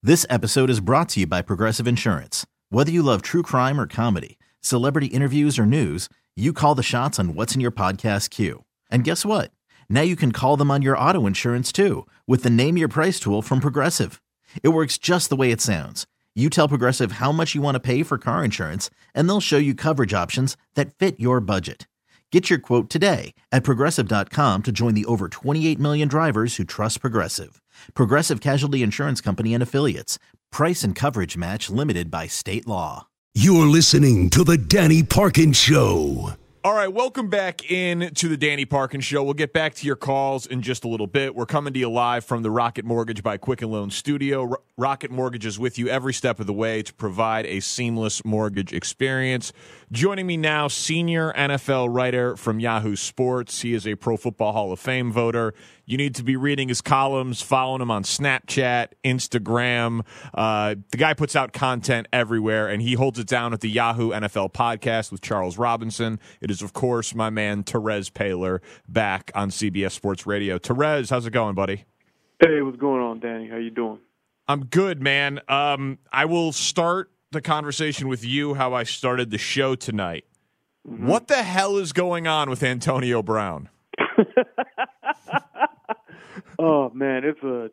This episode is brought to you by Progressive Insurance. Whether you love true crime or comedy, celebrity interviews or news, you call the shots on what's in your podcast queue. And guess what? Now you can call them on your auto insurance too with the Name Your Price tool from Progressive. It works just the way it sounds. You tell Progressive how much you want to pay for car insurance, and they'll show you coverage options that fit your budget. Get your quote today at Progressive.com to join the over 28 million drivers who trust Progressive. Progressive Casualty Insurance Company and Affiliates. Price and coverage match limited by state law. You're listening to The Danny Parkins Show. All right, welcome back in to the Danny Parkins Show. We'll get back to your calls in just a little bit. We're coming to you live from the Rocket Mortgage by Quicken Loan studio. Rocket Mortgage is with you every step of the way to provide a seamless mortgage experience. Joining me now, senior NFL writer from Yahoo Sports. He is a Pro Football Hall of Fame voter. You need to be reading his columns, following him on Snapchat, Instagram. The guy puts out content everywhere, and he holds it down at the Yahoo NFL podcast with Charles Robinson. It is, of course, my man Terez Paylor back on CBS Sports Radio. Terez, how's it going, buddy? Hey, what's going on, Danny? How you doing? I'm good, man. I will start the conversation with you how I started the show tonight. Mm-hmm. What the hell is going on with Antonio Brown? Oh man, it's a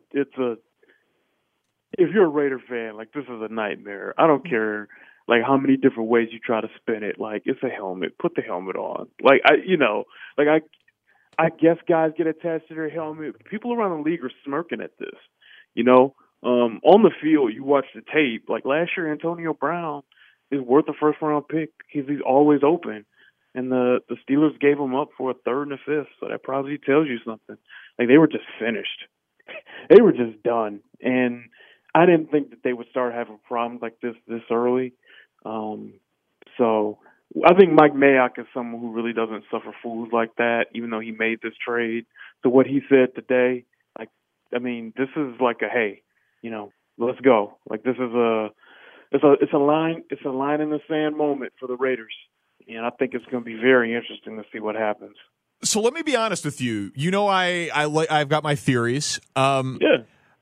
if you're a Raider fan, like, this is a nightmare. I don't care like how many different ways you try to spin it. Like, it's a helmet. Put the helmet on. Like, I guess guys get attached to their helmet. People around the league are smirking at this. On the field, you watch the tape. Like, last year, Antonio Brown is worth a first-round pick. He's always open. And the Steelers gave him up for a third and a fifth, so that probably tells you something. Like, they were just finished. They were just done. And I didn't think that they would start having problems like this early. So I think Mike Mayock is someone who really doesn't suffer fools like that, even though he made this trade. So what he said today, like, I mean, this is like a, hey, let's go. Like, this is it's a line in the sand moment for the Raiders. And I think it's going to be very interesting to see what happens. So let me be honest with you. I've got my theories. Yeah.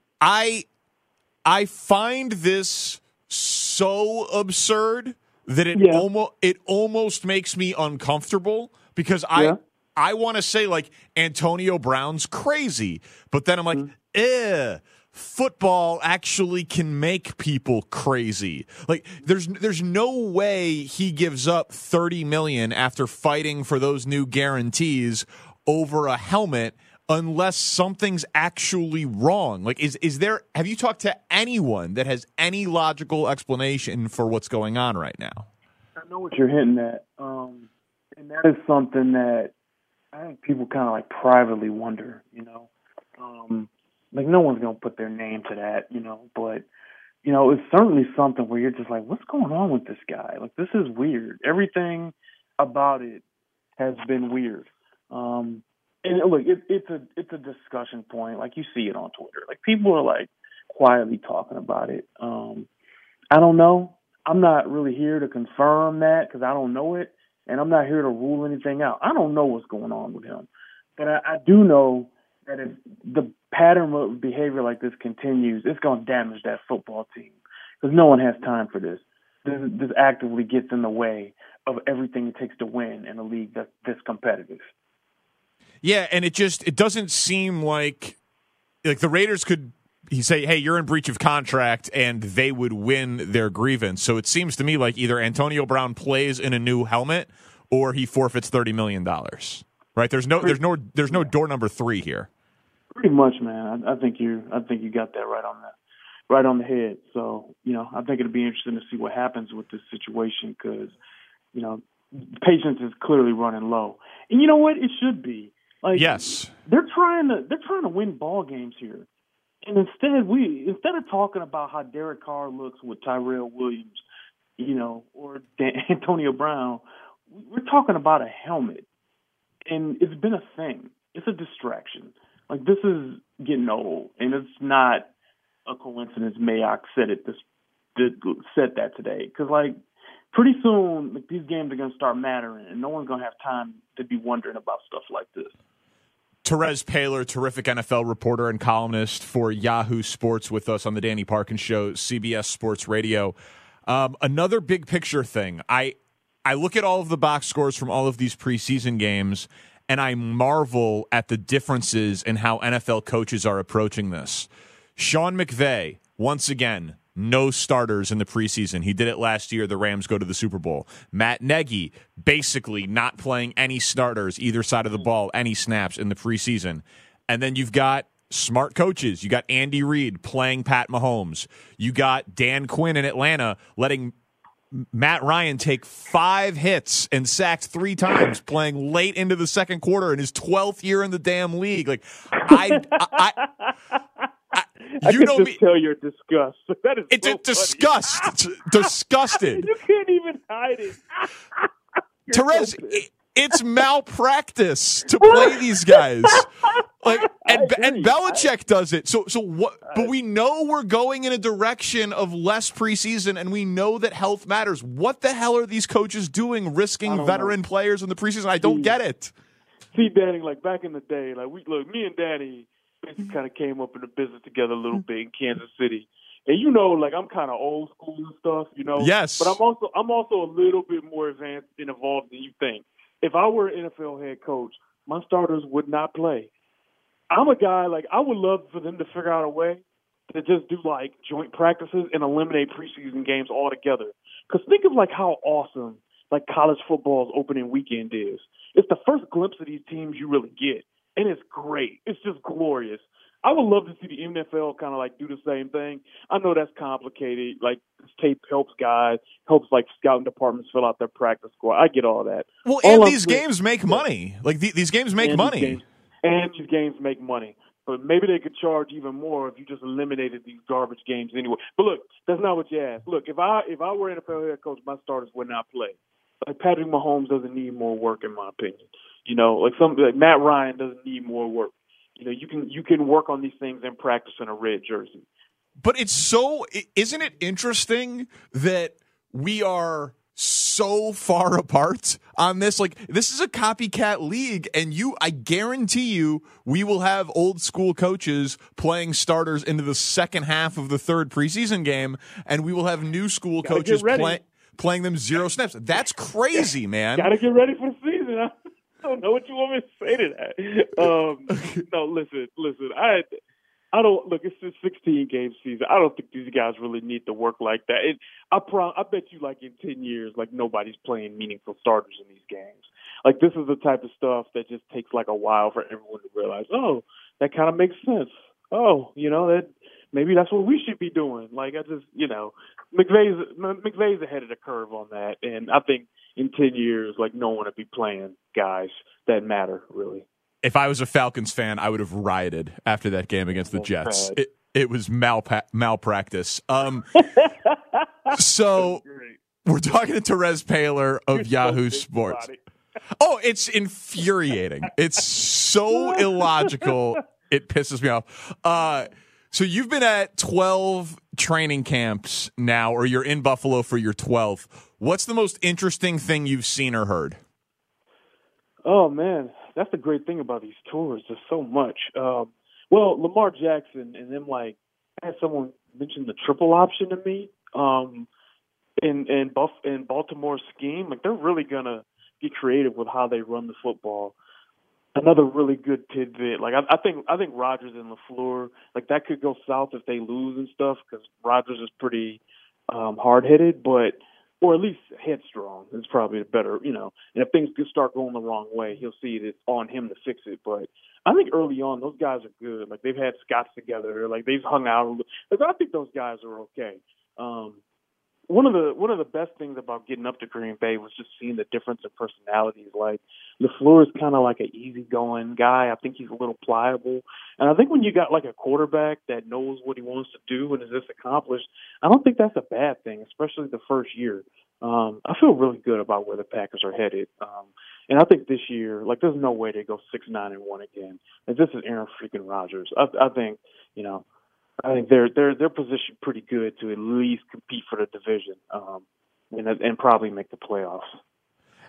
I find this so absurd that it almost makes me uncomfortable because I want to say, like, Antonio Brown's crazy, but then I'm like, football actually can make people crazy. Like, there's no way he gives up $30 million after fighting for those new guarantees over a helmet unless something's actually wrong. Like, have you talked to anyone that has any logical explanation for what's going on right now? I know what you're hinting at. And that is something that I think people kind of like privately wonder, like, no one's going to put their name to that, but, it's certainly something where you're just like, what's going on with this guy? Like, this is weird. Everything about it has been weird. And look, it's a discussion point. Like, you see it on Twitter. Like, people are like quietly talking about it. I don't know. I'm not really here to confirm that because I don't know it, and I'm not here to rule anything out. I don't know what's going on with him, but I do know that if the pattern of behavior like this continues, it's going to damage that football team because no one has time for this. This actively gets in the way of everything it takes to win in a league that's this competitive. Yeah, and it doesn't seem like the Raiders could say, hey, you're in breach of contract, and they would win their grievance. So it seems to me like either Antonio Brown plays in a new helmet or he forfeits $30 million. Right? There's no door number 3 here. Pretty much, man. I think you got that right on the head. So, I think it'll be interesting to see what happens with this situation because, patience is clearly running low. And you know what? It should be. Like, yes, they're trying to win ball games here. And instead of talking about how Derek Carr looks with Tyrell Williams, or Antonio Brown, we're talking about a helmet. And it's been a thing. It's a distraction. Like, this is getting old, and it's not a coincidence Mayock said that today. Because, like, pretty soon, these games are going to start mattering, and no one's going to have time to be wondering about stuff like this. Terez Paylor, terrific NFL reporter and columnist for Yahoo Sports, with us on the Danny Parkins Show, CBS Sports Radio. Another big picture thing. I look at all of the box scores from all of these preseason games, and I marvel at the differences in how NFL coaches are approaching this. Sean McVay, once again, no starters in the preseason. He did it last year. The Rams go to the Super Bowl. Matt Nagy, basically not playing any starters, either side of the ball, any snaps in the preseason. And then you've got smart coaches. You got Andy Reid playing Pat Mahomes. You got Dan Quinn in Atlanta letting Matt Ryan take 5 hits and sacked 3 times, playing late into the second quarter in his 12th year in the damn league. Like, I can just tell you're disgust. That is disgusted. You can't even hide it. Terez, it's malpractice to play these guys. Like, and Belichick does it. So what? But we know we're going in a direction of less preseason, and we know that health matters. What the hell are these coaches doing, risking veteran players in the preseason? I don't get it. See, Danny, like back in the day, like me and Danny kind of came up in the business together a little bit in Kansas City. And like I'm kind of old school and stuff, Yes. But I'm also a little bit more advanced and evolved than you think. If I were an NFL head coach, my starters would not play. I'm a guy, like, I would love for them to figure out a way to just do, like, joint practices and eliminate preseason games altogether. Because think of, like, how awesome, like, college football's opening weekend is. It's the first glimpse of these teams you really get. And it's great. It's just glorious. I would love to see the NFL kind of, like, do the same thing. I know that's complicated. Like, this tape helps guys, helps, like, scouting departments fill out their practice squad. I get all that. Well, and these games make money. Like, these games make money. These games make money. But maybe they could charge even more if you just eliminated these garbage games anyway. But look, that's not what you asked. Look, if I were an NFL head coach, my starters would not play. Like, Patrick Mahomes doesn't need more work, in my opinion. Like Matt Ryan doesn't need more work. You can work on these things in practice in a red jersey. But isn't it interesting that we are so far apart on this? Like, this is a copycat league, and I guarantee you we will have old school coaches playing starters into the second half of the third preseason game, and we will have new school coaches playing them 0 snaps. That's crazy, man. Got to get ready for the season. I don't know what you want me to say to that. No, listen. I don't look. It's a 16-game season. I don't think these guys really need to work like that. I bet you, like, in 10 years, like, nobody's playing meaningful starters in these games. Like, this is the type of stuff that just takes, like, a while for everyone to realize. Oh, that kind of makes sense. Oh, that maybe that's what we should be doing. Like, McVay's ahead of the curve on that, and I think in 10 years, like, no one would be playing guys that matter, really. If I was a Falcons fan, I would have rioted after that game against the Jets. It was malpractice. So we're talking to Terez Paylor of Yahoo Sports. Oh, it's infuriating. It's so illogical. It pisses me off. So you've been at 12 training camps now, or you're in Buffalo for your 12th. What's the most interesting thing you've seen or heard? Oh, man. That's the great thing about these tours. There's so much. Well, Lamar Jackson and them, like, I had someone mention the triple option to me in Baltimore's scheme. Like, they're really going to get creative with how they run the football. Another really good tidbit. Like, I think Rodgers and LaFleur, like, that could go south if they lose and stuff, because Rodgers is pretty hard-headed, or at least headstrong is probably the better, and if things do start going the wrong way, he'll see it. It's on him to fix it. But I think early on, those guys are good. Like, they've had Scots together. Like, they've hung out. Like, I think those guys are okay. One of the best things about getting up to Green Bay was just seeing the difference in personalities. Like, LaFleur is kind of like an easygoing guy. I think he's a little pliable. And I think when you got, like, a quarterback that knows what he wants to do and is this accomplished, I don't think that's a bad thing, especially the first year. I feel really good about where the Packers are headed. And I think this year, like, there's no way they go 6-9-1 again. Like, this is Aaron freaking Rodgers. I think, I think they're positioned pretty good to at least compete for the division, and probably make the playoffs.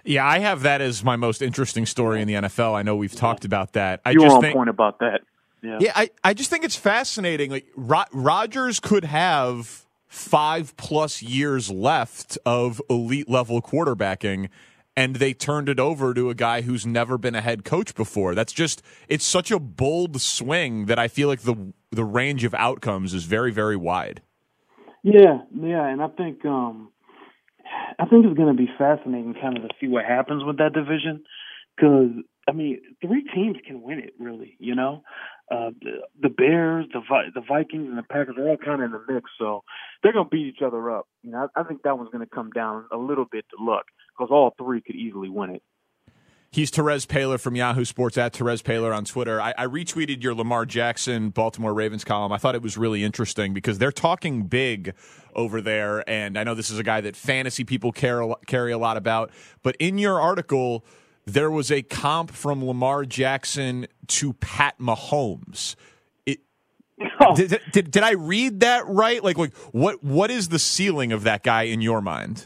Yeah, I have that as my most interesting story in the NFL. I know we've talked about that. You were on point about that. Yeah, I just think it's fascinating. Like Rodgers could have 5+ years left of elite level quarterbacking, and they turned it over to a guy who's never been a head coach before. It's such a bold swing that I feel like the range of outcomes is very, very wide. Yeah, and I think it's going to be fascinating kind of to see what happens with that division because, I mean, 3 teams can win it, really, you know? The Bears, the Vikings, and the Packers are all kind of in the mix, so they're going to beat each other up. You know, I think that one's going to come down a little bit to luck because all 3 could easily win it. He's Terez Paylor from Yahoo Sports, at Terez Paylor on Twitter. I retweeted your Lamar Jackson, Baltimore Ravens column. I thought it was really interesting because they're talking big over there, and I know this is a guy that fantasy people carry a lot about. But in your article, there was a comp from Lamar Jackson to Pat Mahomes. Did I read that right? Like what is the ceiling of that guy in your mind?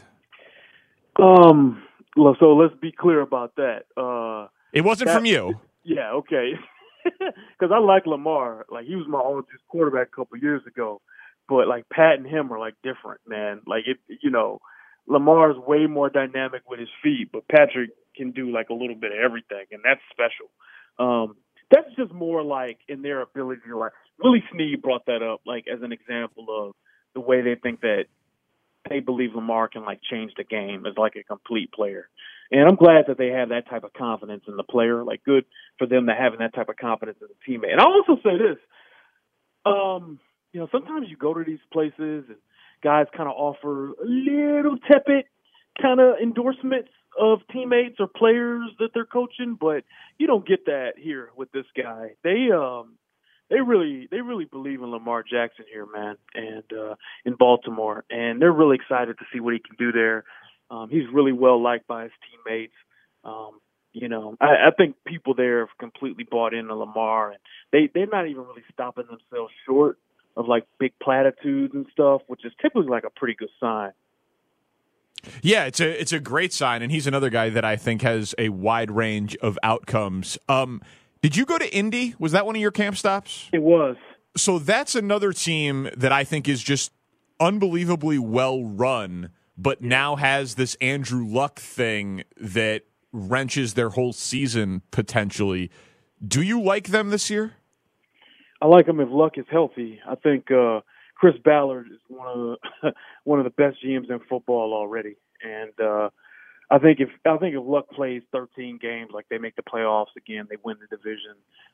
So let's be clear about that. It wasn't from you. Yeah, okay. Because I like Lamar. Like, he was my oldest quarterback a couple of years ago. But, like, Pat and him are, like, different, man. Like, Lamar's way more dynamic with his feet, but Patrick can do, like, a little bit of everything, and that's special. That's just more, like, in their ability to, like, Willie Snead brought that up, like, as an example of the way they think that they believe Lamar can, like, change the game as, like, a complete player. And I'm glad that they have that type of confidence in the player. Like, good for them to having that type of confidence in the teammate. And I'll also say this. Sometimes you go to these places and guys kind of offer a little tepid kind of endorsements of teammates or players that they're coaching, but you don't get that here with this guy. They really believe in Lamar Jackson here, man, and in Baltimore, and they're really excited to see what he can do there. He's really well liked by his teammates. I think people there have completely bought into Lamar, and they're not even really stopping themselves short of like big platitudes and stuff, which is typically like a pretty good sign. Yeah, it's a great sign, and he's another guy that I think has a wide range of outcomes. Did you go to Indy? Was that one of your camp stops? It was. So that's another team that I think is just unbelievably well run, but now has this Andrew Luck thing that wrenches their whole season potentially. Do you like them this year? I like them if Luck is healthy. I think Chris Ballard is one of the best GMs in football already, and I think if Luck plays 13 games, like they make the playoffs again, they win the division.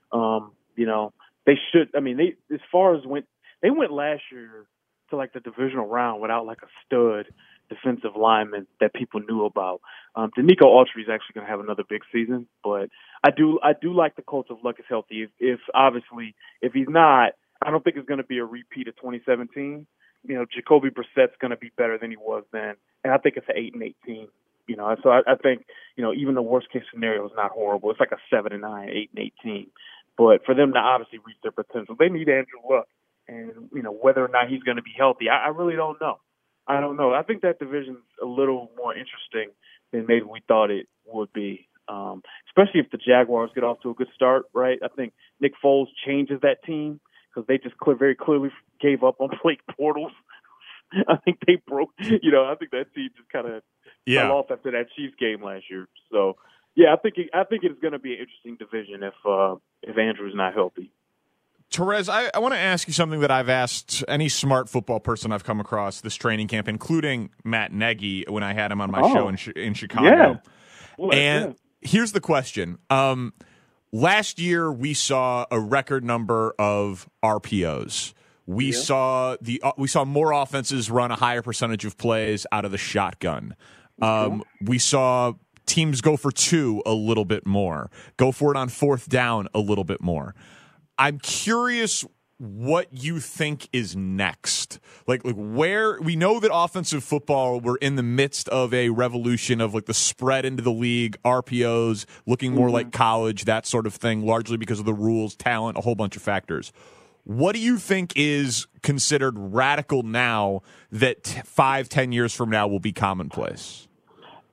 They should. I mean, they went last year to like the divisional round without like a stud defensive lineman that people knew about. Danico Autry is actually going to have another big season, but I do like the Colts if Luck is healthy. If he's not, I don't think it's going to be a repeat of 2017. Jacoby Brissett's going to be better than he was then, and I think it's an 8-8 team. So I think even the worst case scenario is not horrible. It's like a 7-9, 8-8 team. But for them to obviously reach their potential, they need Andrew Luck, and whether or not he's going to be healthy, I really don't know. I don't know. I think that division's a little more interesting than maybe we thought it would be, especially if the Jaguars get off to a good start, right? I think Nick Foles changes that team because they just very clearly gave up on Blake Bortles. I think they broke. I think that team just kind of fell off after that Chiefs game last year. So, yeah, I think it's going to be an interesting division if Andrew's not healthy. Terez, I want to ask you something that I've asked any smart football person I've come across this training camp, including Matt Nagy when I had him on my show in Chicago. Yeah. Well, and here's the question. Last year, we saw a record number of RPOs. We saw more offenses run a higher percentage of plays out of the shotgun. We saw teams go for 2 a little bit more, go for it on 4th down a little bit more. I'm curious what you think is next. Like where we know that offensive football, we're in the midst of a revolution of like the spread into the league, RPOs looking more like college, that sort of thing, largely because of the rules, talent, a whole bunch of factors. What do you think is considered radical now that 5-10 years from now will be commonplace?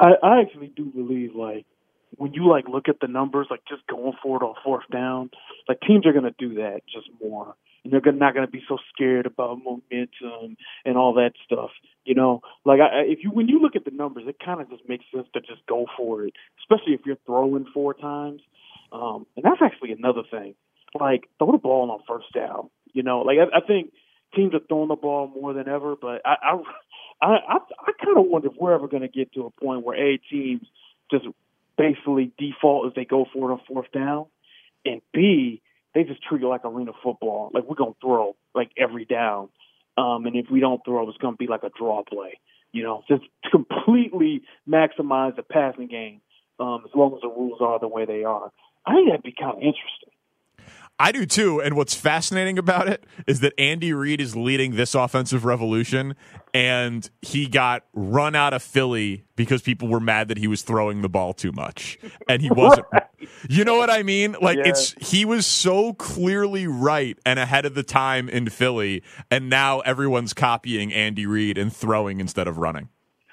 I actually do believe, like, when you, like, look at the numbers, like, just going for it on fourth down, like, teams are going to do that just more. And they're not going to be so scared about momentum and all that stuff. You know, like, when you look at the numbers, it kind of just makes sense to just go for it, especially if you're throwing 4 times. And that's actually another thing. Like, throw the ball on first down. You know, like, I think teams are throwing the ball more than ever, but I kind of wonder if we're ever going to get to a point where teams just basically default if they go for it on fourth down, and B, they just treat it like arena football. Like, we're going to throw, like, every down. And if we don't throw, it's going to be like a draw play. You know, just completely maximize the passing game as long as the rules are the way they are. I think that'd be kind of interesting. I do too, and what's fascinating about it is that Andy Reid is leading this offensive revolution, and he got run out of Philly because people were mad that he was throwing the ball too much, and he wasn't. Right. You know what I mean? Like, he was so clearly right and ahead of the time in Philly, and now everyone's copying Andy Reid and throwing instead of running.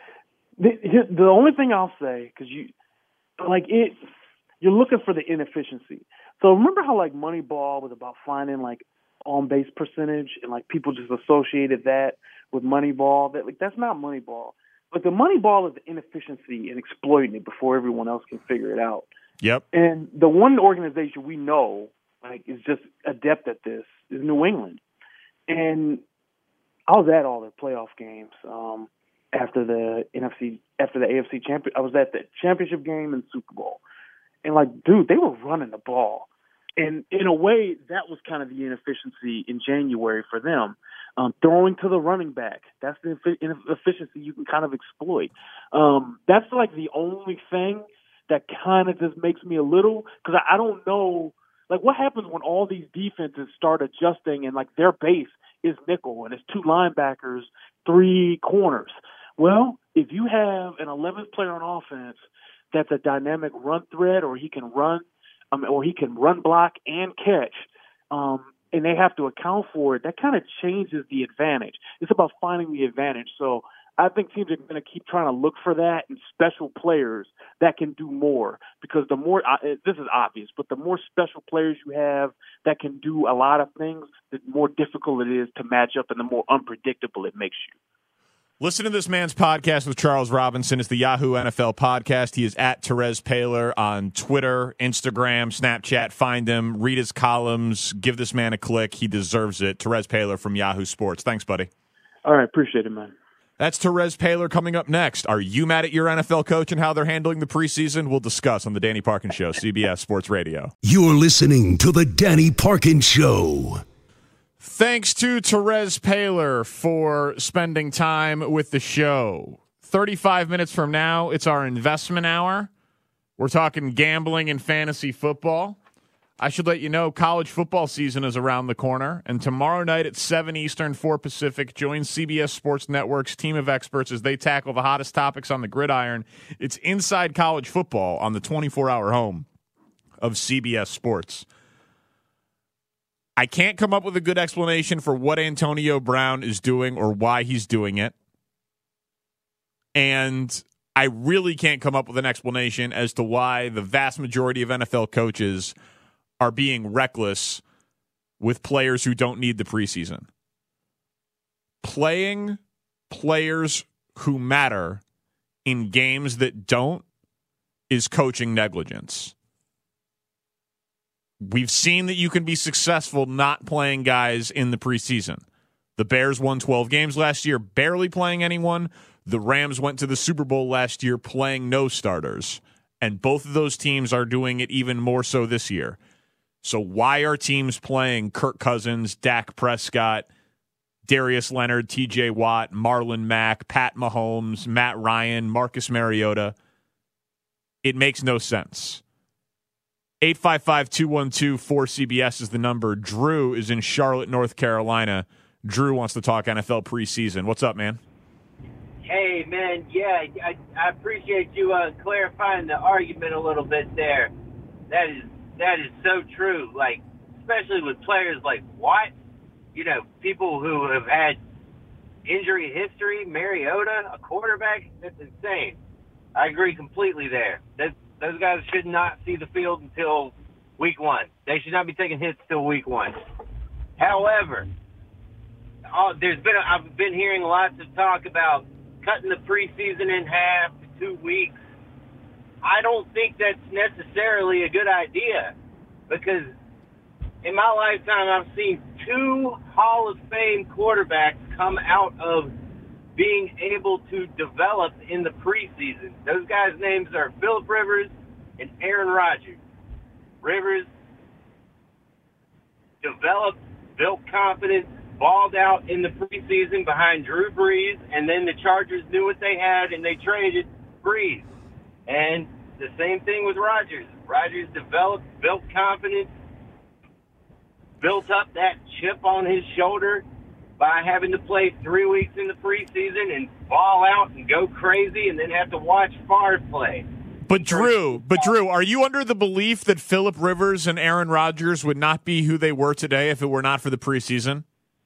The only thing I'll say, because you're looking for the inefficiency. So remember how, like, Moneyball was about finding, like, on-base percentage, and, like, people just associated that with Moneyball? That's not Moneyball. But the Moneyball is the inefficiency and exploiting it before everyone else can figure it out. Yep. And the one organization we know, like, is just adept at this is New England. And I was at all their playoff games after the AFC champion. I was at the championship game and Super Bowl. And, like, dude, they were running the ball. And in a way, that was kind of the inefficiency in January for them. Throwing to the running back, that's the inefficiency you can kind of exploit. That's, like, the only thing that kind of just makes me a little – because I don't know – like, what happens when all these defenses start adjusting and, like, their base is nickel and it's 2 linebackers, 3 corners? Well, if you have an 11th player on offense – that's a dynamic run threat, or he can run, block and catch, and they have to account for it. That kind of changes the advantage. It's about finding the advantage. So I think teams are going to keep trying to look for that in special players that can do more, because the more this is obvious, but the more special players you have that can do a lot of things, the more difficult it is to match up and the more unpredictable it makes you. Listen to this man's podcast with Charles Robinson. It's the Yahoo NFL podcast. He is at Terez Paylor on Twitter, Instagram, Snapchat. Find him, read his columns, give this man a click. He deserves it. Terez Paylor from Yahoo Sports. Thanks, buddy. All right, appreciate it, man. That's Terez Paylor coming up next. Are you mad at your NFL coach and how they're handling the preseason? We'll discuss on the Danny Parkins Show, CBS Sports Radio. You're listening to the Danny Parkins Show. Thanks to Terez Paylor for spending time with the show. 35 minutes from now, it's our investment hour. We're talking gambling and fantasy football. I should let you know college football season is around the corner, and tomorrow night at 7 Eastern, 4 Pacific, join CBS Sports Network's team of experts as they tackle the hottest topics on the gridiron. It's Inside College Football on the 24-hour home of CBS Sports. I can't come up with a good explanation for what Antonio Brown is doing or why he's doing it. And I really can't come up with an explanation as to why the vast majority of NFL coaches are being reckless with players who don't need the preseason. Playing players who matter in games that don't is coaching negligence. We've seen that you can be successful not playing guys in the preseason. The Bears won 12 games last year, barely playing anyone. The Rams went to the Super Bowl last year playing no starters. And both of those teams are doing it even more so this year. So why are teams playing Kirk Cousins, Dak Prescott, Darius Leonard, TJ Watt, Marlon Mack, Pat Mahomes, Matt Ryan, Marcus Mariota? It makes no sense. 855-212-4CBS is the number. Drew is in Charlotte, North Carolina. Drew wants to talk NFL preseason. What's up, man? Hey, man, yeah, I appreciate you clarifying the argument a little bit there. That is so true, like, especially with players like Watt, you know, people who have had injury history, Mariota, a quarterback, that's insane. I agree completely there. Those guys should not see the field until week 1. They should not be taking hits till week 1. However, I've been hearing lots of talk about cutting the preseason in half to 2 weeks. I don't think that's necessarily a good idea because in my lifetime I've seen 2 Hall of Fame quarterbacks come out of being able to develop in the preseason. Those guys' names are Phillip Rivers and Aaron Rodgers. Rivers developed, built confidence, balled out in the preseason behind Drew Brees, and then the Chargers knew what they had, and they traded Brees. And the same thing with Rodgers. Rodgers developed, built confidence, built up that chip on his shoulder by having to play 3 weeks in the preseason and ball out and go crazy and then have to watch Favre play. But Drew, are you under the belief that Phillip Rivers and Aaron Rodgers would not be who they were today if it were not for the preseason?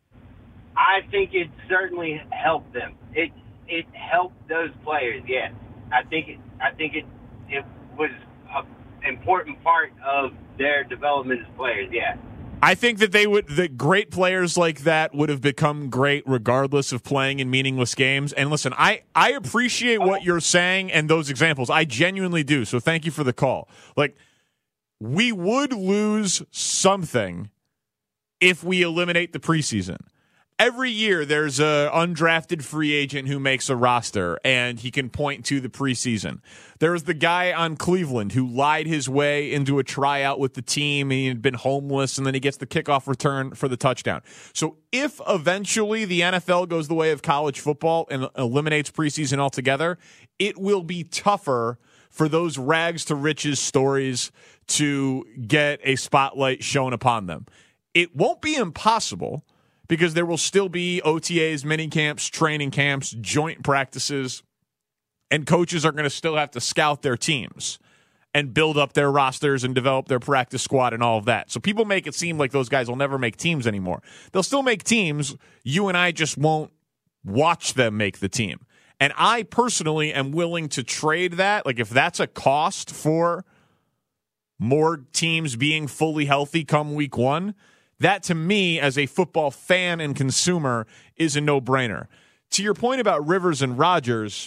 I think it certainly helped them. It helped those players, yes. I think it was an important part of their development as players, yeah. I think that great players like that would have become great regardless of playing in meaningless games. And listen, I appreciate what you're saying and those examples. I genuinely do. So thank you for the call. Like, we would lose something if we eliminate the preseason. Every year there's a undrafted free agent who makes a roster, and he can point to the preseason. There was the guy on Cleveland who lied his way into a tryout with the team, and he had been homeless, and then he gets the kickoff return for the touchdown. So if eventually the NFL goes the way of college football and eliminates preseason altogether, it will be tougher for those rags to riches stories to get a spotlight shown upon them. It won't be impossible, because there will still be OTAs, mini camps, training camps, joint practices, and coaches are going to still have to scout their teams and build up their rosters and develop their practice squad and all of that. So people make it seem like those guys will never make teams anymore. They'll still make teams. You and I just won't watch them make the team. And I personally am willing to trade that. Like, if that's a cost for more teams being fully healthy come week 1, that, to me, as a football fan and consumer, is a no-brainer. To your point about Rivers and Rodgers,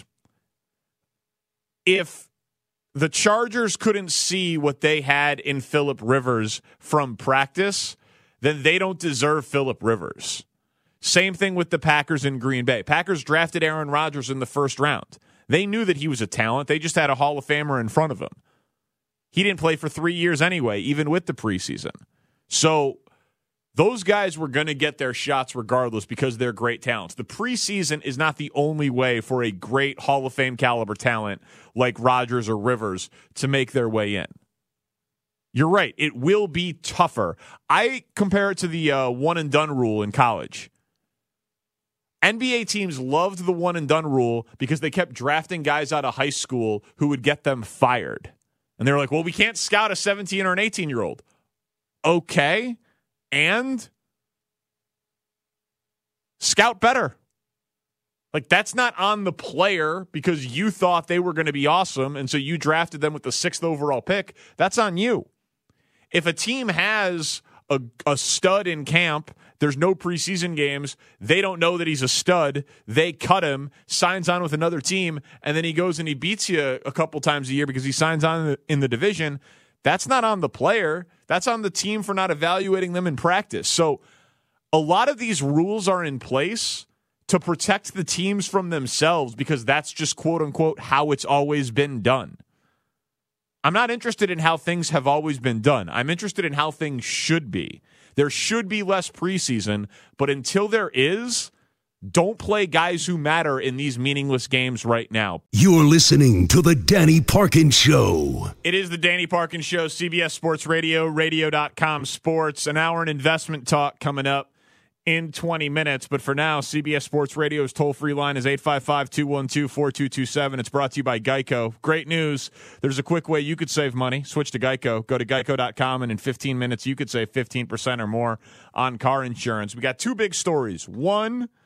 if the Chargers couldn't see what they had in Phillip Rivers from practice, then they don't deserve Phillip Rivers. Same thing with the Packers in Green Bay. Packers drafted Aaron Rodgers in the first round. They knew that he was a talent. They just had a Hall of Famer in front of him. He didn't play for 3 years anyway, even with the preseason. So those guys were going to get their shots regardless because they're great talents. The preseason is not the only way for a great Hall of Fame caliber talent like Rodgers or Rivers to make their way in. You're right. It will be tougher. I compare it to the one-and-done rule in college. NBA teams loved the one-and-done rule because they kept drafting guys out of high school who would get them fired. And they were like, well, we can't scout a 17 or an 18-year-old. Okay. And scout better. Like, that's not on the player because you thought they were going to be awesome, and so you drafted them with the 6th overall pick. That's on you. If a team has a stud in camp, there's no preseason games, they don't know that he's a stud, they cut him, signs on with another team, and then he goes and he beats you a couple times a year because he signs on in the division, that's not on the player. That's on the team for not evaluating them in practice. So a lot of these rules are in place to protect the teams from themselves because that's just, quote unquote, how it's always been done. I'm not interested in how things have always been done. I'm interested in how things should be. There should be less preseason, but until there is, don't play guys who matter in these meaningless games right now. You're listening to The Danny Parkins Show. It is The Danny Parkins Show, CBS Sports Radio, radio.com sports. An hour in investment talk coming up in 20 minutes. But for now, CBS Sports Radio's toll-free line is 855-212-4227. It's brought to you by Geico. Great news. There's a quick way you could save money. Switch to Geico. Go to geico.com, and in 15 minutes, you could save 15% or more on car insurance. We got 2 big stories. One,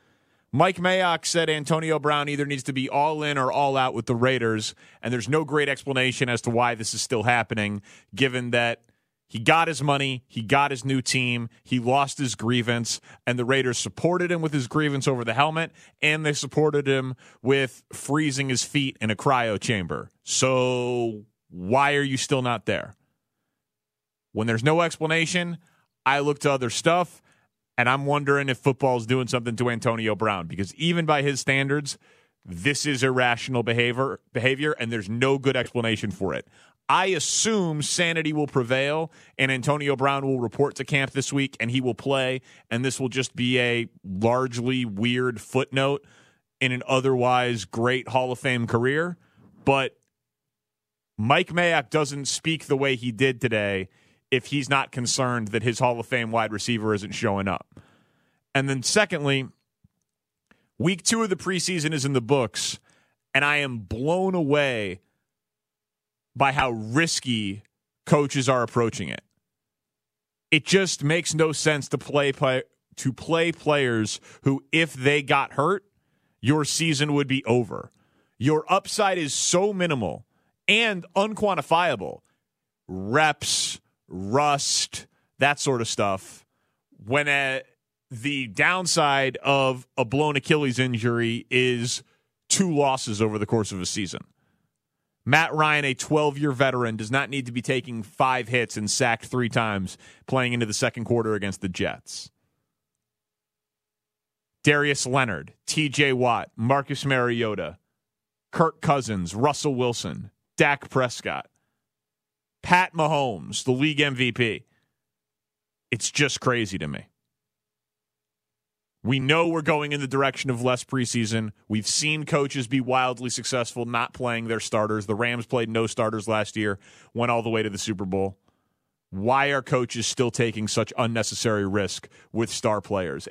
Mike Mayock said Antonio Brown either needs to be all in or all out with the Raiders, and there's no great explanation as to why this is still happening, given that he got his money, he got his new team, he lost his grievance, and the Raiders supported him with his grievance over the helmet, and they supported him with freezing his feet in a cryo chamber. So why are you still not there? When there's no explanation, I look to other stuff, and I'm wondering if football is doing something to Antonio Brown, because even by his standards, this is irrational behavior, and there's no good explanation for it. I assume sanity will prevail, and Antonio Brown will report to camp this week, and he will play, and this will just be a largely weird footnote in an otherwise great Hall of Fame career. But Mike Mayock doesn't speak the way he did today if he's not concerned that his Hall of Fame wide receiver isn't showing up. And then secondly, week 2 of the preseason is in the books, and I am blown away by how risky coaches are approaching it. It just makes no sense to play players who, if they got hurt, your season would be over. Your upside is so minimal and unquantifiable. Reps, rust, that sort of stuff. When the downside of a blown Achilles injury is 2 losses over the course of a season. Matt Ryan, a 12-year veteran, does not need to be taking 5 hits and sacked 3 times playing into the second quarter against the Jets. Darius Leonard, T.J. Watt, Marcus Mariota, Kirk Cousins, Russell Wilson, Dak Prescott, Pat Mahomes, the league MVP. It's just crazy to me. We know we're going in the direction of less preseason. We've seen coaches be wildly successful not playing their starters. The Rams played no starters last year, went all the way to the Super Bowl. Why are coaches still taking such unnecessary risk with star players?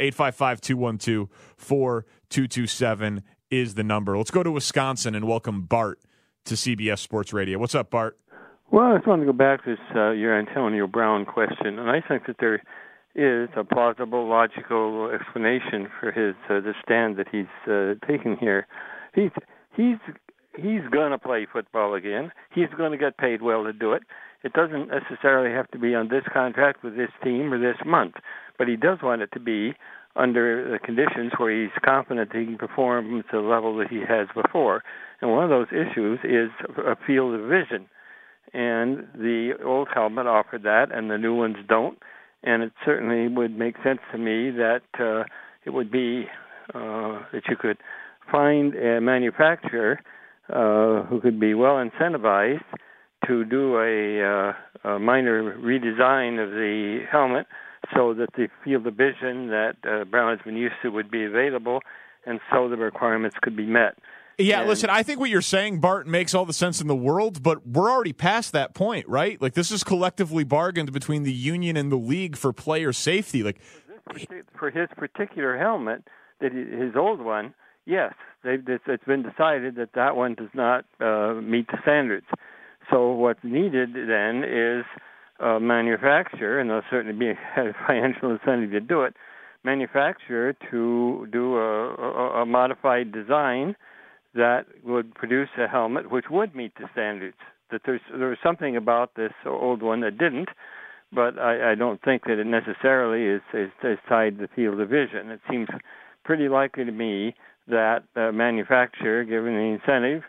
855-212-4227 is the number. Let's go to Wisconsin and welcome Bart to CBS Sports Radio. What's up, Bart? Well, I just wanted to go back to this, your Antonio Brown question, and I think that there is a plausible, logical explanation for his the stand that he's taking here. He's going to play football again. He's going to get paid well to do it. It doesn't necessarily have to be on this contract with this team or this month, but he does want it to be under the conditions where he's confident he can perform to the level that he has before. And one of those issues is a field of vision. And the old helmet offered that, and the new ones don't. And it certainly would make sense to me that it would be that you could find a manufacturer who could be well incentivized to do a minor redesign of the helmet so that the field of vision that Brown has been used to would be available, and so the requirements could be met. Yeah, listen, I think what you're saying, Bart, makes all the sense in the world, but we're already past that point, right? Like, this is collectively bargained between the union and the league for player safety. Like, for his particular helmet, his old one, yes, it's been decided that one does not meet the standards. So what's needed then is a manufacturer, and there'll certainly be a financial incentive to do it, manufacturer to do a modified design that would produce a helmet which would meet the standards. That there was something about this old one that didn't, but I don't think that it necessarily is tied to the field of vision. It seems pretty likely to me that the manufacturer, given the incentive,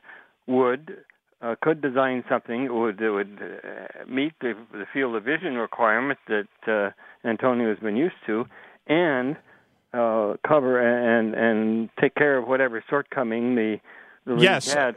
could design something that would meet the field of vision requirement that Antonio has been used to, and cover and take care of whatever shortcoming the league had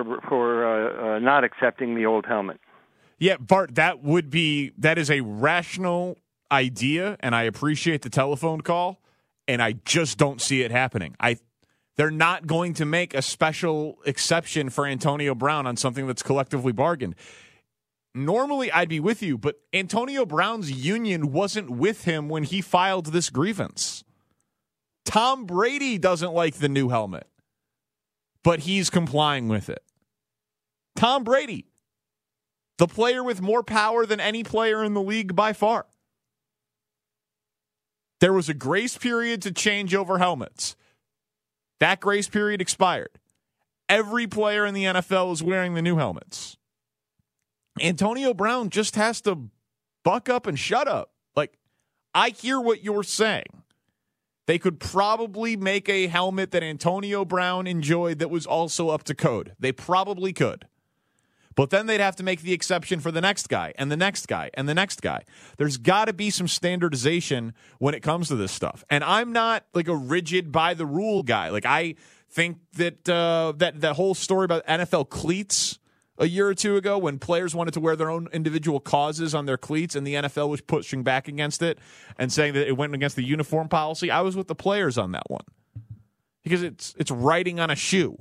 for not accepting the old helmet. Yeah, Bart, that is a rational idea, and I appreciate the telephone call, and I just don't see it happening. They're not going to make a special exception for Antonio Brown on something that's collectively bargained. Normally, I'd be with you, but Antonio Brown's union wasn't with him when he filed this grievance. Tom Brady doesn't like the new helmet, but he's complying with it. Tom Brady, the player with more power than any player in the league by far. There was a grace period to change over helmets. That grace period expired. Every player in the NFL is wearing the new helmets. Antonio Brown just has to buck up and shut up. Like, I hear what you're saying. They could probably make a helmet that Antonio Brown enjoyed that was also up to code. They probably could. But then they'd have to make the exception for the next guy and the next guy and the next guy. There's got to be some standardization when it comes to this stuff. And I'm not like a rigid by the rule guy. Like, I think that that whole story about NFL cleats a year or two ago when players wanted to wear their own individual causes on their cleats and the NFL was pushing back against it and saying that it went against the uniform policy, I was with the players on that one. Because it's writing on a shoe.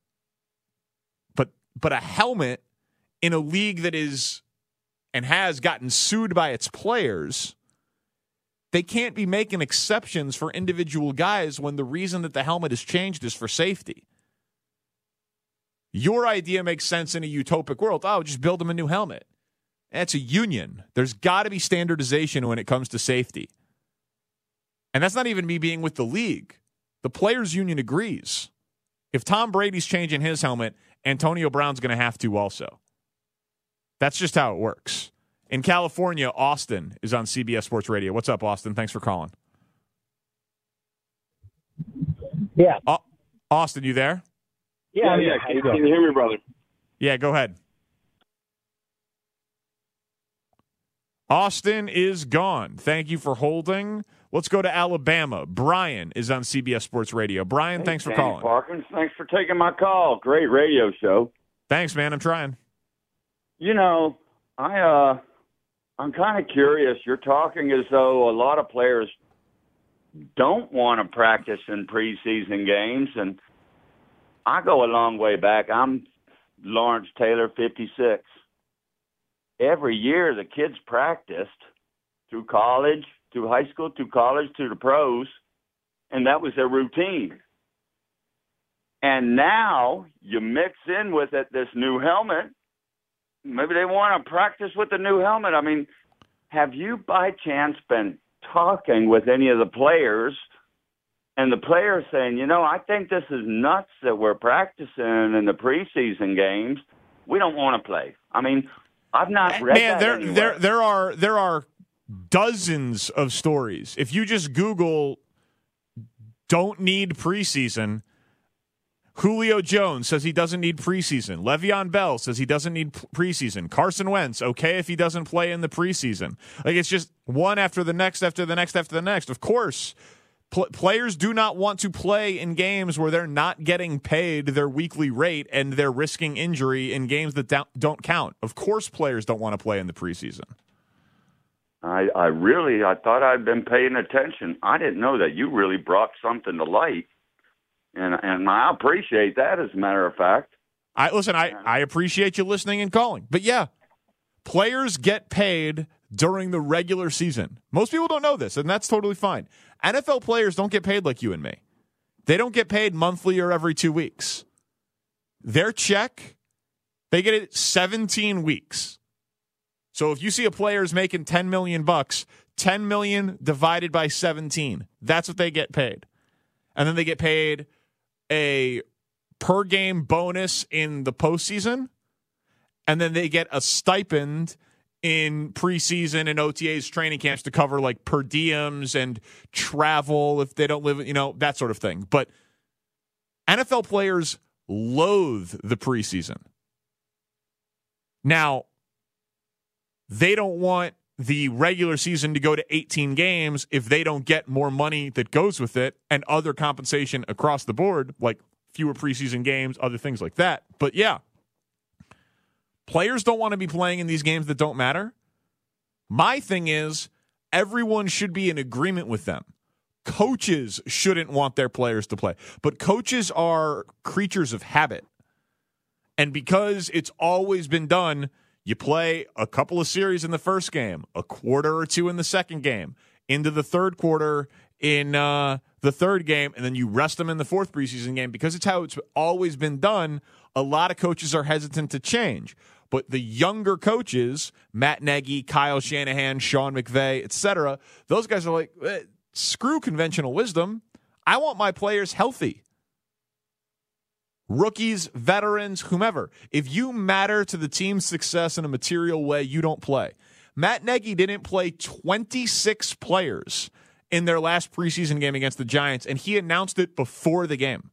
But a helmet in a league that is and has gotten sued by its players, they can't be making exceptions for individual guys when the reason that the helmet is changed is for safety. Your idea makes sense in a utopic world. Oh, just build them a new helmet. That's a union. There's got to be standardization when it comes to safety. And that's not even me being with the league. The players' union agrees. If Tom Brady's changing his helmet, Antonio Brown's going to have to also. That's just how it works. In California, Austin is on CBS Sports Radio. What's up, Austin? Thanks for calling. Yeah. Austin, you there? Yeah. Can you hear me, brother? Yeah, go ahead. Austin is gone. Thank you for holding. Let's go to Alabama. Brian is on CBS Sports Radio. Brian, thanks for calling. Parkins, thanks for taking my call. Great radio show. Thanks, man. I'm trying. You know, I'm kind of curious. You're talking as though a lot of players don't want to practice in preseason games, and I go a long way back. I'm Lawrence Taylor, 56. Every year the kids practiced through college, through high school, through college, to the pros, and that was their routine. And now you mix in with it this new helmet. Maybe they want to practice with the new helmet. I mean, have you by chance been talking with any of the players and the players saying, you know, I think this is nuts that we're practicing in the preseason games. We don't want to play. I mean, I've not read that anywhere. There are dozens of stories. If you just Google don't need preseason, Julio Jones says he doesn't need preseason. Le'Veon Bell says he doesn't need preseason. Carson Wentz, okay if he doesn't play in the preseason. Like, it's just one after the next, after the next, after the next. Of course, players do not want to play in games where they're not getting paid their weekly rate and they're risking injury in games that don't count. Of course players don't want to play in the preseason. I thought I'd been paying attention. I didn't know that you really brought something to light. And I appreciate that, as a matter of fact. I appreciate you listening and calling. But, yeah, players get paid during the regular season. Most people don't know this, and that's totally fine. NFL players don't get paid like you and me. They don't get paid monthly or every 2 weeks. Their check, they get it 17 weeks. So if you see a player's making $10 million, $10 million divided by 17, that's what they get paid. And then they get paid a per game bonus in the postseason, and then they get a stipend in preseason and OTAs training camps to cover like per diems and travel if they don't live, that sort of thing. But NFL players loathe the preseason. Now, they don't want the regular season to go to 18 games if they don't get more money that goes with it and other compensation across the board, like fewer preseason games, other things like that. But yeah, players don't want to be playing in these games that don't matter. My thing is, everyone should be in agreement with them. Coaches shouldn't want their players to play, but coaches are creatures of habit. And because it's always been done, you play a couple of series in the first game, a quarter or two in the second game, into the third quarter in the third game, and then you rest them in the fourth preseason game. Because it's how it's always been done, a lot of coaches are hesitant to change. But the younger coaches, Matt Nagy, Kyle Shanahan, Sean McVay, etc., those guys are like, screw conventional wisdom. I want my players healthy. Rookies, veterans, whomever. If you matter to the team's success in a material way, you don't play. Matt Nagy didn't play 26 players in their last preseason game against the Giants, and he announced it before the game.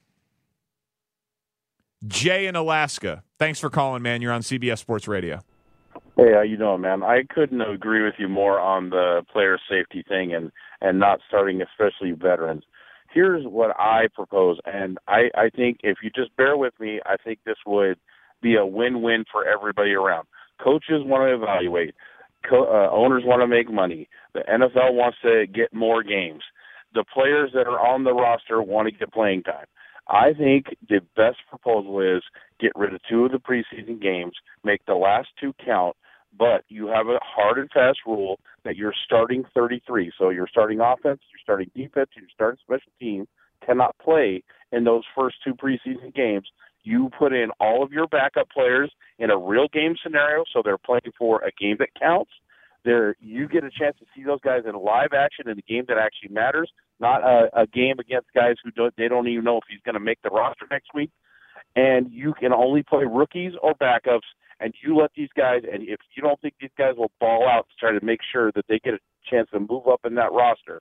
Jay in Alaska, thanks for calling, man. You're on CBS Sports Radio. Hey, how you doing, man? I couldn't agree with you more on the player safety thing and not starting, especially veterans. Here's what I propose, and I think if you just bear with me, I think this would be a win-win for everybody around. Coaches want to evaluate. Owners want to make money. The NFL wants to get more games. The players that are on the roster want to get playing time. I think the best proposal is get rid of 2 of the preseason games, make the last 2 count, but you have a hard and fast rule that you're starting 33. So you're starting offense, you're starting defense, you're starting special teams cannot play in those first 2 preseason games. You put in all of your backup players in a real game scenario, so they're playing for a game that counts. You get a chance to see those guys in live action in a game that actually matters, not a game against guys who don't even know if he's going to make the roster next week. And you can only play rookies or backups, and you let these guys, and if you don't think these guys will ball out to try to make sure that they get a chance to move up in that roster,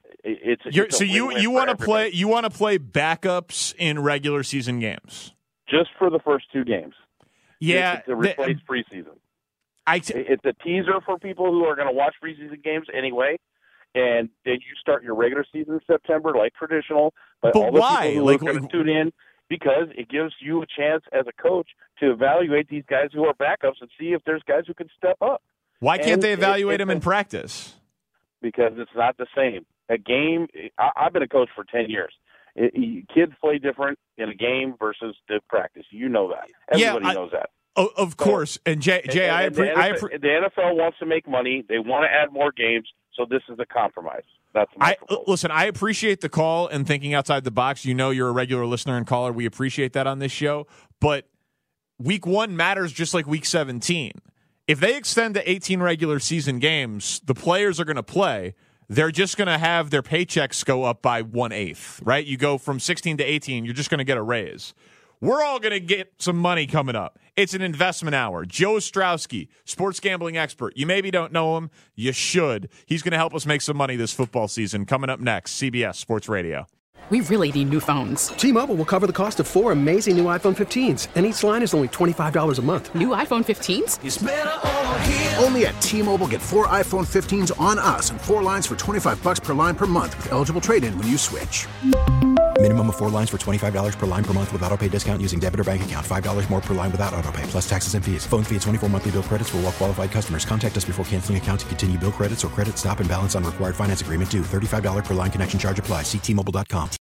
so you want to play backups in regular season games just for the first 2 games. Yeah, to replace preseason. It's a teaser for people who are going to watch preseason games anyway, and then you start your regular season in September like traditional. But all the why? people who are going to tune in, because it gives you a chance as a coach to evaluate these guys who are backups and see if there's guys who can step up. Why can't they evaluate them in practice? Because it's not the same. A game, I've been a coach for 10 years. Kids play different in a game versus the practice. You know that. Everybody knows that. Oh, of course. And Jay, the NFL wants to make money. They want to add more games, so this is a compromise. That's my proposal. Listen, I appreciate the call and thinking outside the box. You know you're a regular listener and caller. We appreciate that on this show. But week 1 matters just like week 17. If they extend to 18 regular season games, the players are going to play. They're just going to have their paychecks go up by 1/8, right? You go from 16 to 18, you're just going to get a raise. We're all going to get some money coming up. It's an investment hour. Joe Ostrowski, sports gambling expert. You maybe don't know him. You should. He's going to help us make some money this football season. Coming up next, CBS Sports Radio. We really need new phones. T-Mobile will cover the cost of 4 amazing new iPhone 15s, and each line is only $25 a month. New iPhone 15s? It's better over here. Only at T-Mobile, get 4 iPhone 15s on us and 4 lines for $25 per line per month with eligible trade-in when you switch. Minimum of 4 lines for $25 per line per month with autopay discount using debit or bank account. $5 more per line without autopay, plus taxes and fees. Phone fee at 24 monthly bill credits for well-qualified customers. Contact us before canceling account to continue bill credits or credit stop and balance on required finance agreement due. $35 per line connection charge applies. See T-Mobile.com.